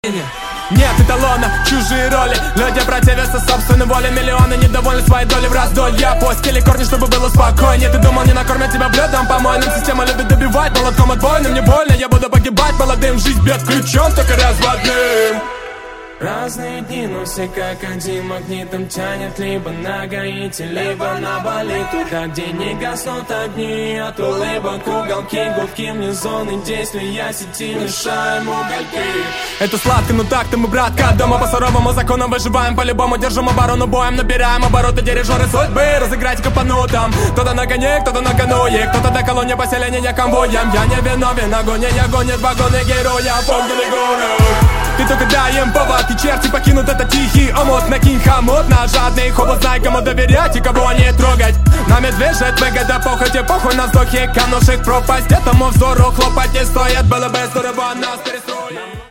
Нет эталона, чужие роли. Люди противятся собственной воле. Миллионы недовольны своей долей в раздолье. Постели корни, чтобы было спокойнее. Ты думал, не накормят тебя блюдом помойным? Система любит добивать молотком отбойным. Не больно, я буду погибать молодым. Жизнь бьет ключом, только разводным. Разные дни, но все как один магнитом тянет либо на Гаити, либо на Бали. Туда, где не гаснут огни от улыбок, уголки, губки мне зоны действия сети мешаем угольки. Это сладко, но так-то мы, братка, дома по суровому закону выживаем. По-любому держим оборону боем, набираем обороты, дирижеры судьбы. Разыграйте капанутом, кто-то на коне, кто-то на кануе, кто-то до колонии поселения конвоем. Я не виновен, огонь не гонит вагоны героя, помнили город. Ты только дай им повод, и черти покинут этот тихий омут. Накинь хомут на жадный хобот, знай, кому доверять и кого не трогать. Нами движет выгода, похоть, похуй на вздохе, камнушек пропасть. Этому взору хлопать не стоит, было бы здорово нас перестроить.